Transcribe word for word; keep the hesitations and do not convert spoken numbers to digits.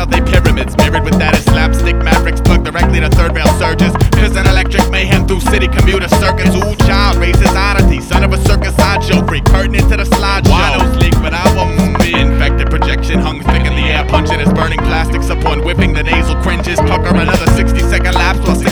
South Bay pyramids, mirrored with that is slapstick mavericks, plugged directly to third rail surges. Cause an electric mayhem through city commuter circuits. Ooh, child, racist oddity, son of a circus sideshow freak, pertinent to the slideshow. Wide sleek, but I won't be infected. Projection hung thick in the air, punching its burning plastics upon whipping the nasal cringes. Pucker another sixty second lapse while